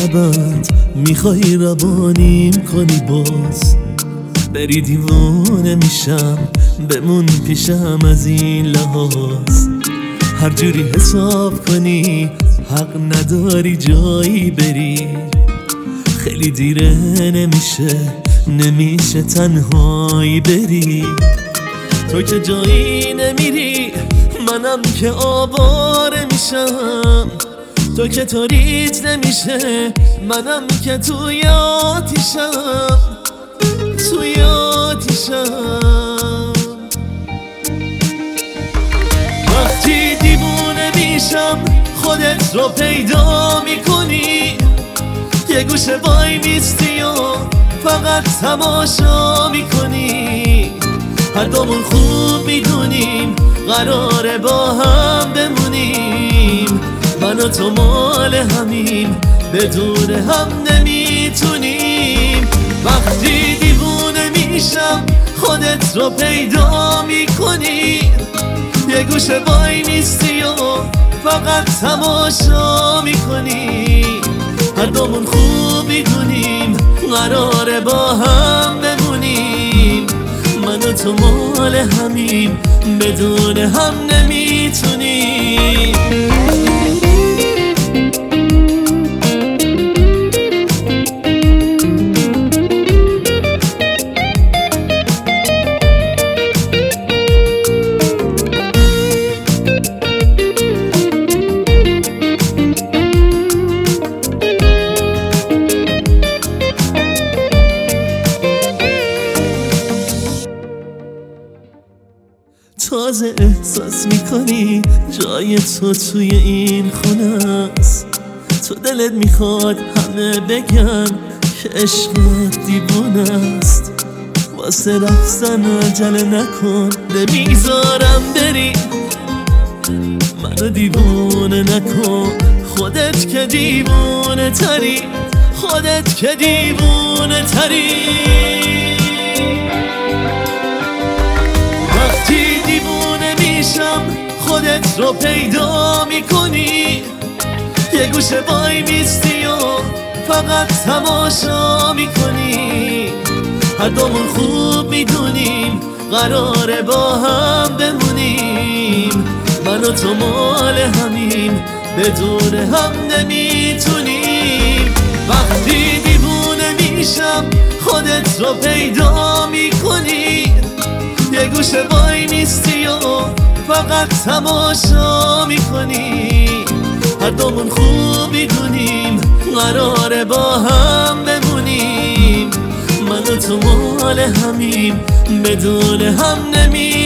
لبت میخوای روانیم کنی باز بری دیوانه میشم بمون پیشم از این لحاظ هر جوری حساب کنی حق نداری جایی بری خیلی دیره نمیشه تنهایی بری تو که جایی نمیری منم که آواره میشم تو که تاریت نمیشه منم که توی آتیشم وقتی دیوونه میشم خودت رو پیدا میکنی یه گوشه وای میستی و فقط تماشا میکنی هر دومون خوب میدونیم قراره با هم بمونیم من و تو مال همیم بدون هم نمیتونیم وقتی دیوونه میشم خودت رو پیدا میکنی یه گوشه وای میستی و فقط تماشا میکنی هر دومون خوب میدونیم قراره با هم بمونیم من و تو مال همیم بدون هم نمیتونیم تازه احساس میکنی جای تو توی این خونه است تو دلت میخواد همه بگن که عشقت دیوونه است واسه رفتن عجله نکن نمیذارم بری منو دیوونه نکن خودت که دیوونه تری خودت رو پیدا میکنی یه گوشه وای میستی و فقط تماشا میکنی هر دومون خوب میدونیم قراره با هم بمونیم من و تو مال همیم بدون هم نمیتونیم وقتی دیوونه میشم خودت رو پیدا میکنی یه گوشه وای میستی و فقط تماشا میکنی هر دومون خوب میدونیم قراره با هم بمونیم من و تو مال همیم بدون هم